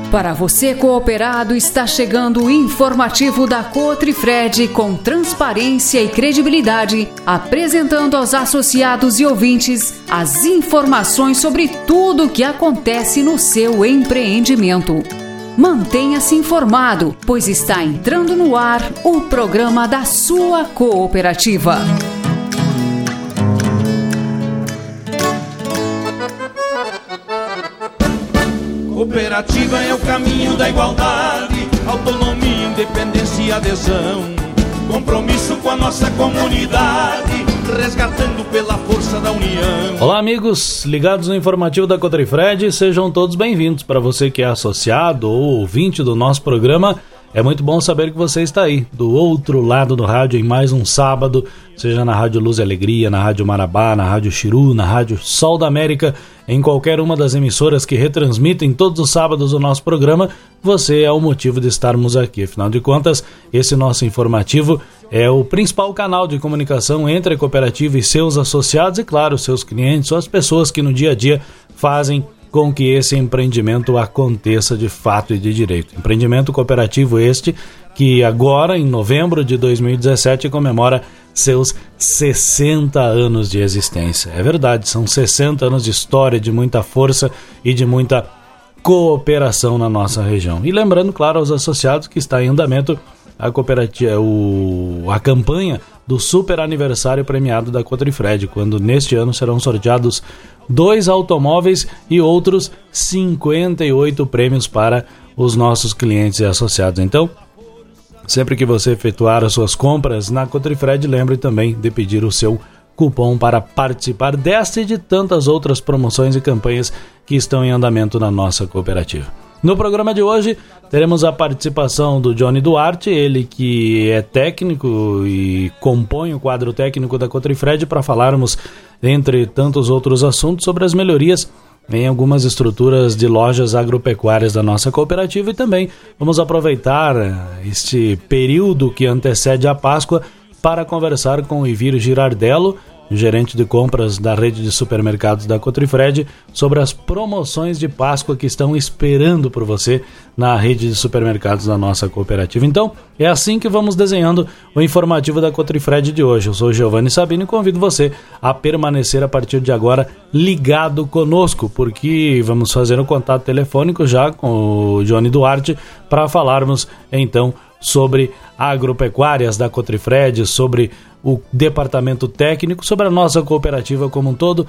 Para você cooperado, está chegando o informativo da Cotrifred com transparência e credibilidade, apresentando aos associados e ouvintes as informações sobre tudo o que acontece no seu empreendimento. Mantenha-se informado, pois está entrando no ar o programa da sua cooperativa. Cooperativa é o caminho da igualdade, autonomia, independência e adesão. Compromisso com a nossa comunidade, resgatando pela força da união. Olá amigos, ligados no informativo da Cotrifred, sejam todos bem-vindos. Para você que é associado ou ouvinte do nosso programa, é muito bom saber que você está aí, do outro lado do rádio, em mais um sábado, seja na Rádio Luz e Alegria, na Rádio Marabá, na Rádio Xiru, na Rádio Sol da América, em qualquer uma das emissoras que retransmitem todos os sábados o nosso programa, você é o motivo de estarmos aqui. Afinal de contas, esse nosso informativo é o principal canal de comunicação entre a cooperativa e seus associados e, claro, seus clientes ou as pessoas que no dia a dia fazem com que esse empreendimento aconteça de fato e de direito. Empreendimento cooperativo este que agora, em novembro de 2017, comemora seus 60 anos de existência. É verdade, são 60 anos de história, de muita força e de muita cooperação na nossa região. E lembrando, claro, aos associados que está em andamento a cooperativa, a campanha do super aniversário premiado da Cotrifred, quando neste ano serão sorteados 2 automóveis e outros 58 prêmios para os nossos clientes e associados. Então, sempre que você efetuar as suas compras na Cotrifred, lembre também de pedir o seu cupom para participar desta e de tantas outras promoções e campanhas que estão em andamento na nossa cooperativa. No programa de hoje, teremos a participação do Johnny Duarte, ele que é técnico e compõe o quadro técnico da Cotrifred, para falarmos, entre tantos outros assuntos, sobre as melhorias em algumas estruturas de lojas agropecuárias da nossa cooperativa, e também vamos aproveitar este período que antecede a Páscoa para conversar com o Ivir Girardello, gerente de compras da rede de supermercados da Cotrifred, sobre as promoções de Páscoa que estão esperando por você na rede de supermercados da nossa cooperativa. Então, é assim que vamos desenhando o informativo da Cotrifred de hoje. Eu sou Giovanni Sabino e convido você a permanecer a partir de agora ligado conosco, porque vamos fazer um contato telefônico já com o Johnny Duarte para falarmos então sobre agropecuárias da Cotrifred, sobre o departamento técnico, sobre a nossa cooperativa como um todo.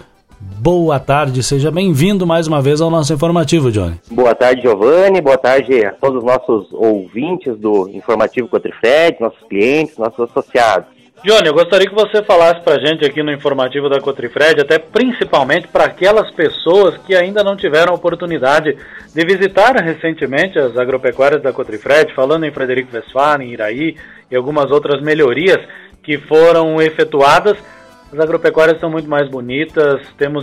Boa tarde, seja bem-vindo mais uma vez ao nosso informativo, Johnny. Boa tarde, Giovanni, boa tarde a todos os nossos ouvintes do informativo Cotrifred, nossos clientes, nossos associados. Johnny, eu gostaria que você falasse pra gente aqui no informativo da Cotrifred, até principalmente para aquelas pessoas que ainda não tiveram a oportunidade de visitar recentemente as agropecuárias da Cotrifred, falando em Frederico Westphalen, em Iraí e algumas outras melhorias que foram efetuadas. As agropecuárias são muito mais bonitas, temos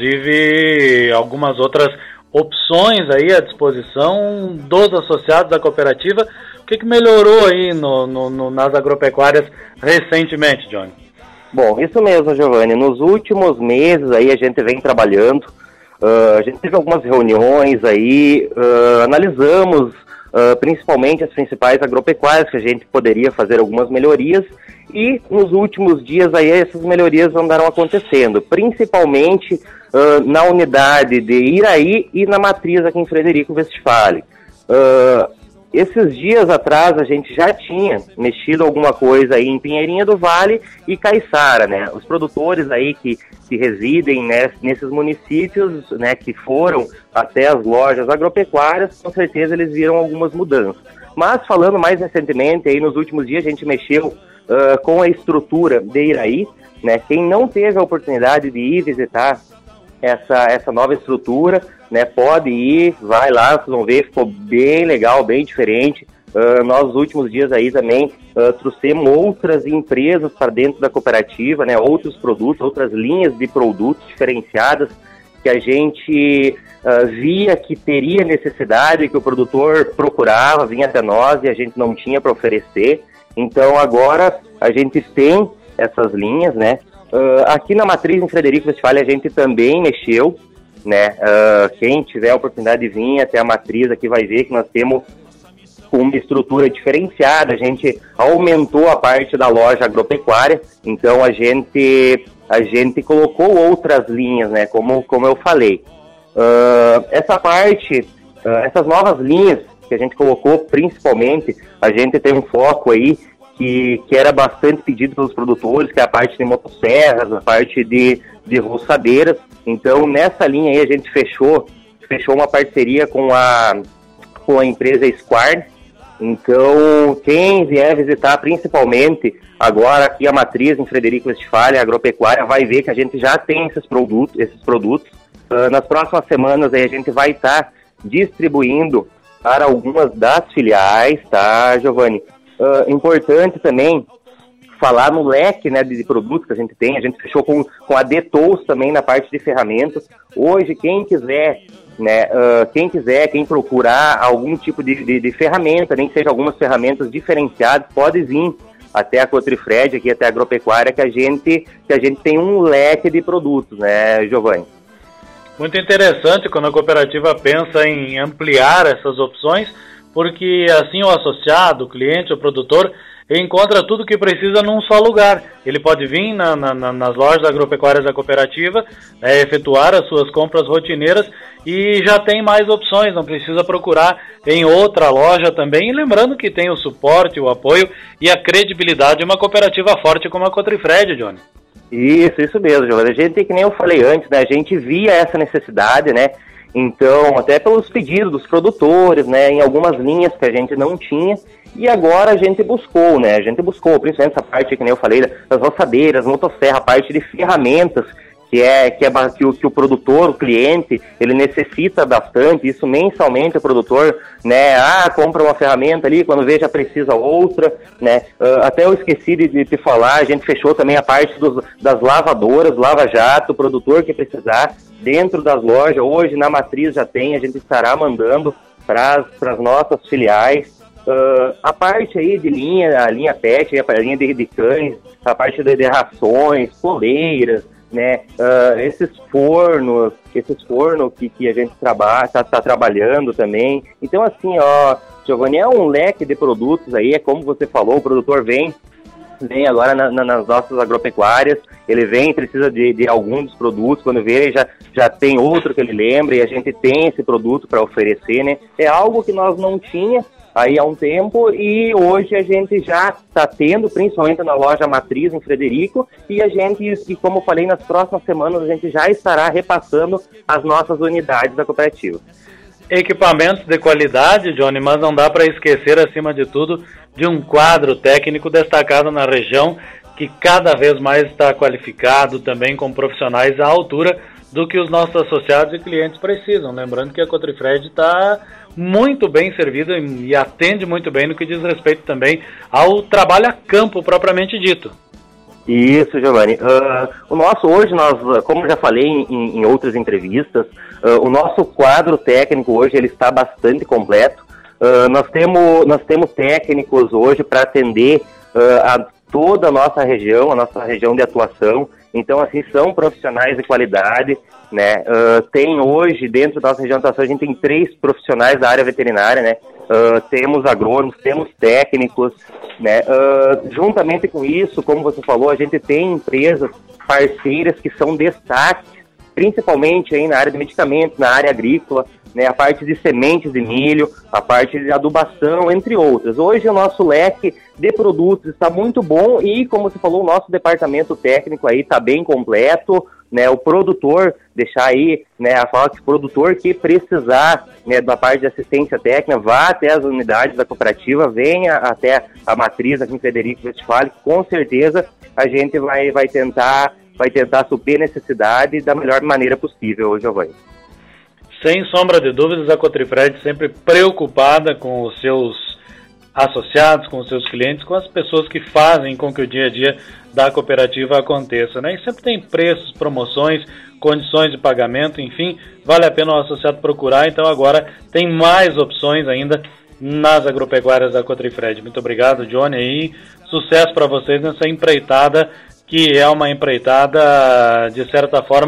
inclusive algumas outras opções aí à disposição dos associados da cooperativa. O que melhorou aí nas agropecuárias recentemente, Johnny? Bom, isso mesmo, Giovanni. Nos últimos meses aí a gente vem trabalhando, a gente teve algumas reuniões aí, analisamos principalmente as principais agropecuárias que a gente poderia fazer algumas melhorias, e nos últimos dias aí essas melhorias andaram acontecendo, principalmente na unidade de Iraí e na matriz aqui em Frederico Westphalen. Esses dias atrás a gente já tinha mexido alguma coisa aí em Pinheirinha do Vale e Caiçara, né? Os produtores aí que residem, né, nesses municípios, né, que foram até as lojas agropecuárias, com certeza eles viram algumas mudanças. Mas falando mais recentemente, aí nos últimos dias a gente mexeu com a estrutura de Iraí, né? Quem não teve a oportunidade de ir visitar essa nova estrutura, né, pode ir, vai lá, vocês vão ver, ficou bem legal, bem diferente. Nós, nos últimos dias aí também, trouxemos outras empresas para dentro da cooperativa, né, outros produtos, outras linhas de produtos diferenciadas que a gente via que teria necessidade, que o produtor procurava, vinha até nós e a gente não tinha para oferecer. Então agora a gente tem essas linhas, né? Aqui na matriz em Frederico Westphalen a gente também mexeu, né? Quem tiver a oportunidade de vir até a matriz aqui vai ver que nós temos uma estrutura diferenciada. A gente aumentou a parte da loja agropecuária, então a gente colocou outras linhas, né? Como eu falei. Essas novas linhas que a gente colocou, principalmente, a gente tem um foco aí que era bastante pedido pelos produtores, que é a parte de motosserras, a parte de roçadeiras. Então, nessa linha aí, a gente fechou uma parceria com a empresa Square. Então, quem vier visitar, principalmente agora aqui a matriz em Frederico Westphalen, a agropecuária, vai ver que a gente já tem esses produtos. Nas próximas semanas aí, a gente vai estar distribuindo para algumas das filiais, tá, Giovanni? Importante também falar no leque, né, de produtos que a gente tem. A gente fechou com a Detous também na parte de ferramentas. Hoje, quem quiser, né, quem procurar algum tipo de ferramenta, nem que seja algumas ferramentas diferenciadas, pode vir até a Cotrifred, aqui até a agropecuária, que a gente tem um leque de produtos, né, Giovanni? Muito interessante quando a cooperativa pensa em ampliar essas opções, porque assim o associado, o cliente, o produtor, encontra tudo que precisa num só lugar. Ele pode vir nas lojas agropecuárias da cooperativa, efetuar as suas compras rotineiras e já tem mais opções, não precisa procurar em outra loja também. E lembrando que tem o suporte, o apoio e a credibilidade de uma cooperativa forte como a Cotrifred, Johnny. Isso mesmo, Giovanni. A gente, que nem eu falei antes, né, a gente via essa necessidade, né, então, até pelos pedidos dos produtores, né, em algumas linhas que a gente não tinha, e agora a gente buscou, principalmente essa parte, que nem eu falei, das roçadeiras, motosserra, a parte de ferramentas, que o produtor, o cliente, ele necessita bastante. Isso mensalmente o produtor, né, compra uma ferramenta ali, quando vê já precisa outra, né. Até eu esqueci de te falar, a gente fechou também a parte das lavadoras, lava-jato, o produtor que precisar, dentro das lojas. Hoje na matriz já tem, a gente estará mandando para as nossas filiais. A parte aí de a linha PET, a linha de cães, a parte de rações, coleiras, né, esses fornos que a gente tá trabalhando também. Então, assim, Giovanni, é um leque de produtos aí, é como você falou, o produtor vem agora nas nossas agropecuárias, ele precisa de algum dos produtos, quando vê, ele já tem outro que ele lembra, e a gente tem esse produto para oferecer, né? É algo que nós não tinha aí há um tempo, e hoje a gente já está tendo, principalmente na loja matriz em Frederico, e como eu falei, nas próximas semanas a gente já estará repassando as nossas unidades da cooperativa. Equipamentos de qualidade, Johnny, mas não dá para esquecer, acima de tudo, de um quadro técnico destacado na região, que cada vez mais está qualificado, também com profissionais à altura do que os nossos associados e clientes precisam. Lembrando que a Cotrifred está muito bem servida e atende muito bem no que diz respeito também ao trabalho a campo propriamente dito. Isso, Giovanni. Hoje nós, como já falei em outras entrevistas, o nosso quadro técnico hoje ele está bastante completo. Nós temos técnicos hoje para atender a toda a nossa região de atuação. Então, assim, são profissionais de qualidade, né? Tem hoje, dentro da nossa região de atuação, a gente tem 3 profissionais da área veterinária, né? Temos agrônomos, temos técnicos, né? Juntamente com isso, como você falou, a gente tem empresas parceiras que são destaques, principalmente aí na área de medicamentos, na área agrícola, né? A parte de sementes de milho, a parte de adubação, entre outras. Hoje o nosso leque de produtos está muito bom e, como você falou, o nosso departamento técnico aí está bem completo, né? O produtor, deixar aí, né, a fala que o produtor que precisar, né, da parte de assistência técnica, vá até as unidades da cooperativa, venha até a matriz aqui em Frederico Westphalen, que com certeza a gente vai tentar suprir a necessidade da melhor maneira possível, Giovanni. Sem sombra de dúvidas, a Cotrifred sempre preocupada com os seus associados, com os seus clientes, com as pessoas que fazem com que o dia a dia da cooperativa aconteça, né? E sempre tem preços, promoções, condições de pagamento, enfim, vale a pena o associado procurar. Então agora tem mais opções ainda nas agropecuárias da Cotrifred. Muito obrigado, Johnny, e sucesso para vocês nessa empreitada, que é uma empreitada, de certa forma,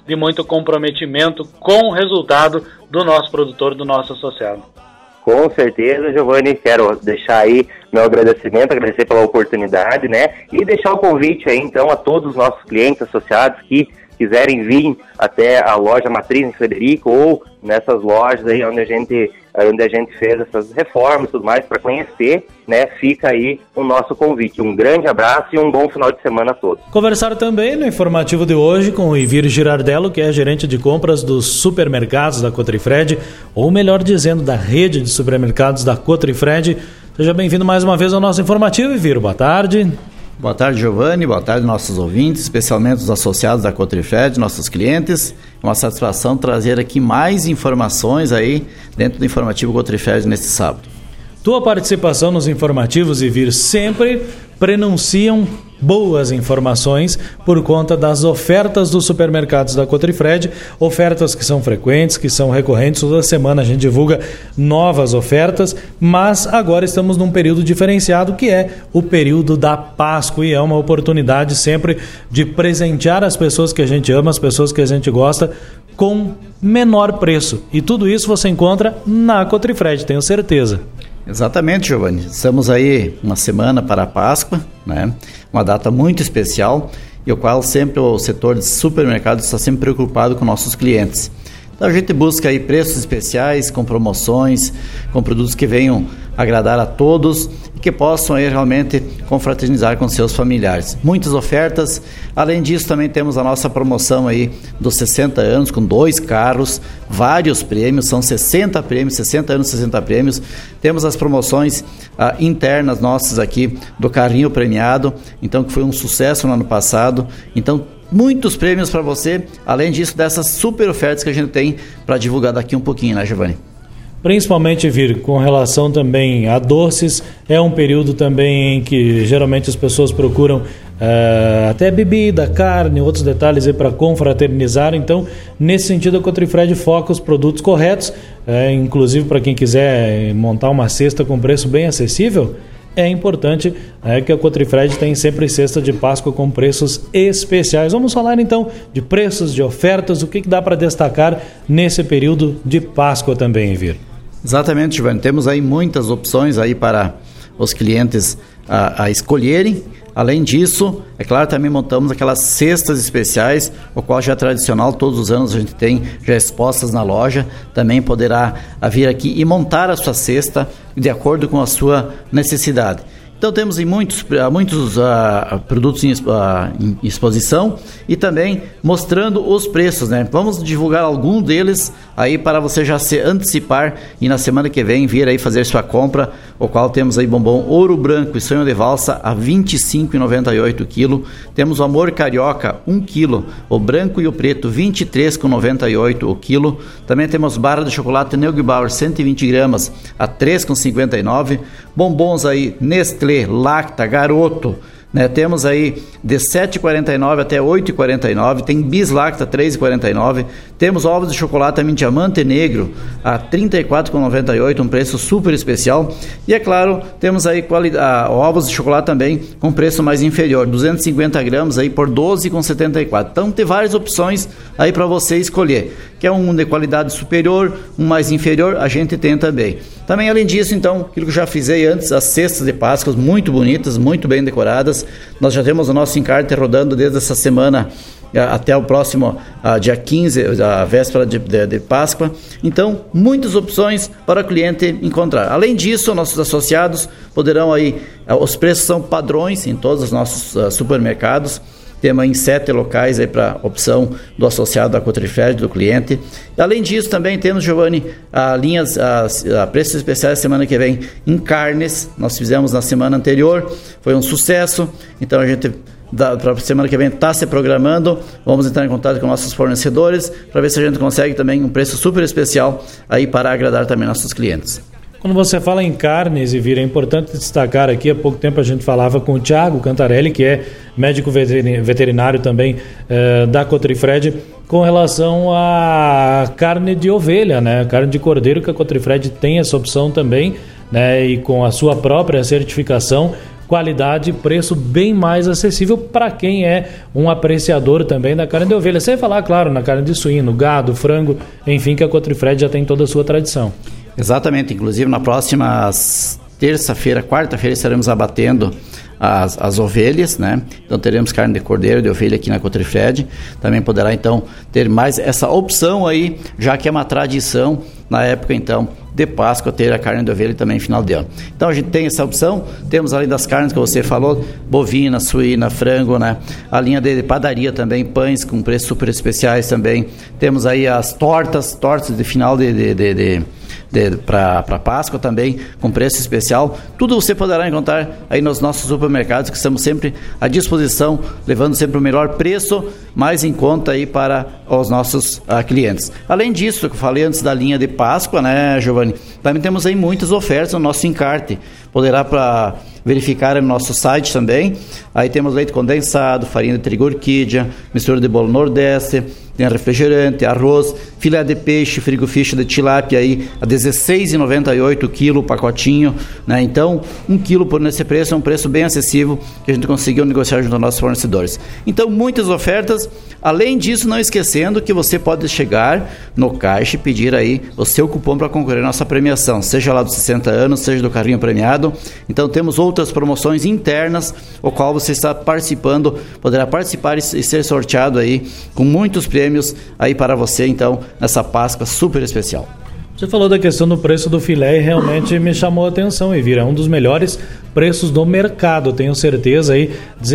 de muito comprometimento com o resultado do nosso produtor, do nosso associado. Com certeza, Giovanni, quero deixar aí meu agradecimento, agradecer pela oportunidade, né? E deixar o convite aí, então, a todos os nossos clientes associados que quiserem vir até a loja matriz em Frederico ou nessas lojas aí onde a gente fez essas reformas e tudo mais para conhecer, né? Fica aí o nosso convite. Um grande abraço e um bom final de semana a todos. Conversaram também no informativo de hoje com o Ivir Girardello, que é gerente de compras dos supermercados da Cotrifred, ou melhor dizendo, da rede de supermercados da Cotrifred. Seja bem-vindo mais uma vez ao nosso informativo, Ivir. Boa tarde. Boa tarde, Giovanni. Boa tarde, nossos ouvintes, especialmente os associados da Cotrifred, nossos clientes. É uma satisfação trazer aqui mais informações aí dentro do informativo Cotrifred neste sábado. Tua participação nos informativos, Ivir, sempre prenunciam boas informações por conta das ofertas dos supermercados da Cotrifred, ofertas que são frequentes, que são recorrentes. Toda semana a gente divulga novas ofertas, mas agora estamos num período diferenciado, que é o período da Páscoa, e é uma oportunidade sempre de presentear as pessoas que a gente ama, as pessoas que a gente gosta, com menor preço. E tudo isso você encontra na Cotrifred, tenho certeza. Exatamente, Giovanni. Estamos aí uma semana para a Páscoa, né? Uma data muito especial, e o qual sempre o setor de supermercados está sempre preocupado com nossos clientes. Então a gente busca aí preços especiais, com promoções, com produtos que venham agradar a todos e que possam aí realmente confraternizar com seus familiares. Muitas ofertas. Além disso, também temos a nossa promoção aí dos 60 anos, com 2 carros, vários prêmios, são 60 prêmios, 60 anos, 60 prêmios. Temos as promoções internas nossas aqui do carrinho premiado, então que foi um sucesso no ano passado. Então, muitos prêmios para você, além disso dessas super ofertas que a gente tem para divulgar daqui um pouquinho, né, Giovanni? Principalmente, Vir, com relação também a doces, é um período também em que geralmente as pessoas procuram até bebida, carne, outros detalhes aí para confraternizar. Então, nesse sentido, a Cotrifred foca os produtos corretos, inclusive para quem quiser montar uma cesta com preço bem acessível. É importante que a Cotrifred tem sempre cesta de Páscoa com preços especiais. Vamos falar então de preços, de ofertas, o que dá para destacar nesse período de Páscoa também, Vir. Exatamente, Giovanni. Temos aí muitas opções aí para os clientes a escolherem. Além disso, é claro, também montamos aquelas cestas especiais, o qual já é tradicional, todos os anos a gente tem já expostas na loja. Também poderá vir aqui e montar a sua cesta de acordo com a sua necessidade. Então temos muitos produtos em exposição e também mostrando os preços, né? Vamos divulgar algum deles aí para você já se antecipar e na semana que vem vir aí fazer sua compra, o qual temos aí bombom Ouro Branco e Sonho de Valsa a R$ 25,98 o quilo. Temos o Amor Carioca 1 quilo, o branco e o preto R$ 23,98 o quilo. Também temos barra de chocolate Neugbauer 120 gramas a R$ 3,59. Bombons aí Nestlé, Lacta, Garoto, né? Temos aí de R$ 7,49 até R$ 8,49, tem Bis Lacta R$ 3,49, temos ovos de chocolate também Diamante Negro a R$ 34,98, um preço super especial. E é claro, temos aí ovos de chocolate também com preço mais inferior, 250 gramas aí por R$ 12,74. Então tem várias opções aí para você escolher. Quer um de qualidade superior, um mais inferior, a gente tem também. Também, além disso, então, aquilo que eu já fiz antes, as cestas de Páscoa muito bonitas, muito bem decoradas. Nós já temos o nosso encarte rodando desde essa semana até o próximo dia 15, a véspera de Páscoa. Então, muitas opções para o cliente encontrar. Além disso, nossos associados poderão aí, os preços são padrões em todos os nossos supermercados. Temos em 7 locais aí para opção do associado da Cotrifred, do cliente. Além disso, também temos, Giovanni, linhas a preços especiais semana que vem em carnes. Nós fizemos na semana anterior, foi um sucesso. Então a gente, para a semana que vem, está se programando. Vamos entrar em contato com nossos fornecedores para ver se a gente consegue também um preço super especial aí para agradar também nossos clientes. Quando você fala em carnes, Ivir, é importante destacar aqui, há pouco tempo a gente falava com o Thiago Cantarelli, que é médico veterinário também da Cotrifred, com relação à carne de ovelha, né? Carne de cordeiro, que a Cotrifred tem essa opção também, né? E com a sua própria certificação, qualidade e preço bem mais acessível para quem é um apreciador também da carne de ovelha. Sem falar, claro, na carne de suíno, gado, frango, enfim, que a Cotrifred já tem toda a sua tradição. Exatamente, inclusive na próxima terça-feira, quarta-feira estaremos abatendo as ovelhas, né? Então teremos carne de cordeiro, de ovelha aqui na Cotrifred. Também poderá então ter mais essa opção aí, já que é uma tradição na época então de Páscoa ter a carne de ovelha também final de ano. Então a gente tem essa opção, temos além das carnes que você falou, bovina, suína, frango, né? A linha de padaria também, pães com preços super especiais também. Temos aí as tortas de final para Páscoa também, com preço especial. Tudo você poderá encontrar aí nos nossos supermercados, que estamos sempre à disposição, levando sempre o melhor preço, mais em conta aí para os nossos clientes. Além disso, que eu falei antes da linha de Páscoa, né, Giovanni? Também temos aí muitas ofertas no nosso encarte. Poderá para verificar no nosso site também. Aí temos leite condensado, farinha de trigo orquídea, mistura de bolo nordeste, tem refrigerante, arroz, filé de peixe, frigofiche de tilápia aí a R$16,98 o quilo, o pacotinho, né? Então, 1 quilo por nesse preço é um preço bem acessível que a gente conseguiu negociar junto aos nossos fornecedores. Então, muitas ofertas. Além disso, não esquecendo que você pode chegar no caixa e pedir aí o seu cupom para concorrer à nossa premiação, seja lá dos 60 anos, seja do carrinho premiado. Então, temos outras promoções internas, o qual você está participando, poderá participar e ser sorteado aí com muitos prêmios aí para você, então, nessa Páscoa super especial. Você falou da questão do preço do filé e realmente me chamou a atenção, Evira. É um dos melhores preços do mercado, tenho certeza aí,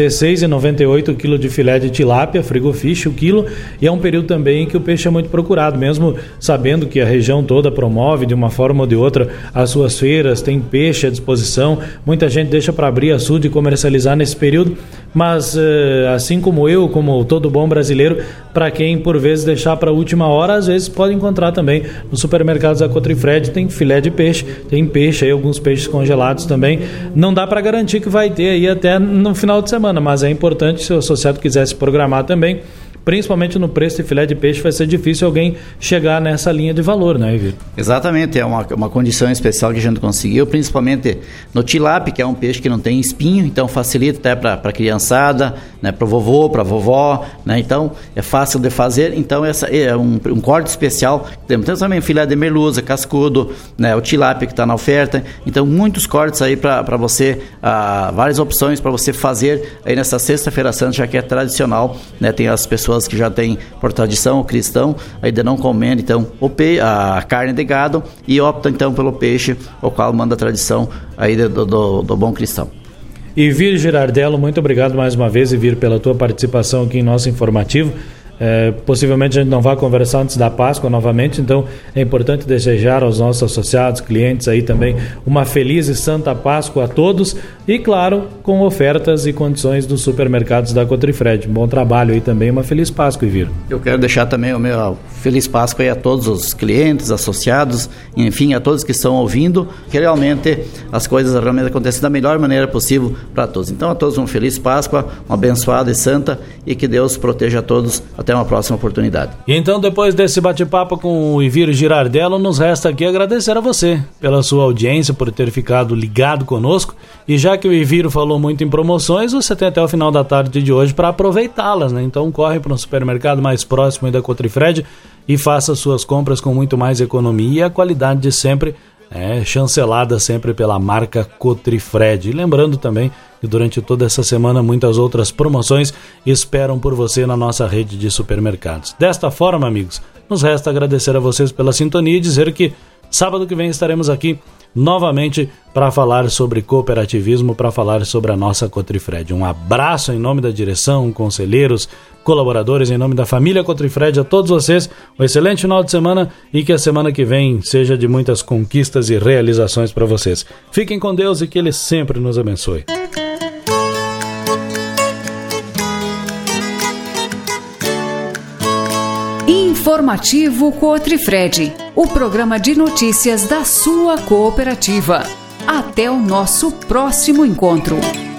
R$16,98 o quilo de filé de tilápia, frigofiche o quilo, e é um período também que o peixe é muito procurado, mesmo sabendo que a região toda promove de uma forma ou de outra as suas feiras, tem peixe à disposição, muita gente deixa para abrir açude e comercializar nesse período, mas assim como eu, como todo bom brasileiro, para quem por vezes deixar para a última hora, às vezes pode encontrar também nos supermercados da Cotrifred, tem filé de peixe, tem peixe aí, alguns peixes congelados também. Não dá para garantir que vai ter aí até no final de semana, mas é importante, se o associado quiser se programar também, principalmente no preço de filé de peixe, vai ser difícil alguém chegar nessa linha de valor, né, Evir? Exatamente, é uma condição especial que a gente conseguiu, principalmente no tilápia, que é um peixe que não tem espinho, então facilita até para a criançada, né, para o vovô, para a vovó, né, então é fácil de fazer, então essa é um corte especial. Temos também filé de merluza, cascudo, né, o tilápia que está na oferta, então muitos cortes aí para você, várias opções para você fazer aí nessa Sexta-feira Santa, já que é tradicional, né, tem as pessoas que já têm por tradição o cristão, ainda não comendo então a carne de gado e optam então pelo peixe, o qual manda a tradição aí do bom cristão. Evir Girardello, muito obrigado mais uma vez, Evir, pela tua participação aqui em nosso informativo. Possivelmente a gente não vai conversar antes da Páscoa novamente, então é importante desejar aos nossos associados, clientes aí também, uma feliz e santa Páscoa a todos e, claro, com ofertas e condições dos supermercados da Cotrifred. Bom trabalho aí também, uma feliz Páscoa, Evir. Eu quero deixar também o meu feliz Páscoa aí a todos os clientes, associados, enfim, a todos que estão ouvindo, que realmente as coisas realmente acontecem da melhor maneira possível para todos. Então a todos uma feliz Páscoa, uma abençoada e santa, e que Deus proteja a todos até uma próxima oportunidade. E então, depois desse bate-papo com o Evir Girardello, nos resta aqui agradecer a você pela sua audiência, por ter ficado ligado conosco. E já que o Evir falou muito em promoções, você tem até o final da tarde de hoje para aproveitá-las, né? Então corre para um supermercado mais próximo aí da Cotrifred e faça suas compras com muito mais economia e a qualidade de sempre, chancelada sempre pela marca Cotrifred. E lembrando também que durante toda essa semana muitas outras promoções esperam por você na nossa rede de supermercados. Desta forma, amigos, nos resta agradecer a vocês pela sintonia e dizer que sábado que vem estaremos aqui novamente para falar sobre cooperativismo, para falar sobre a nossa Cotrifred. Um abraço em nome da direção, conselheiros, colaboradores, em nome da família Cotrifred, a todos vocês, um excelente final de semana e que a semana que vem seja de muitas conquistas e realizações para vocês. Fiquem com Deus e que Ele sempre nos abençoe. Informativo Cotrifred, o programa de notícias da sua cooperativa. Até o nosso próximo encontro.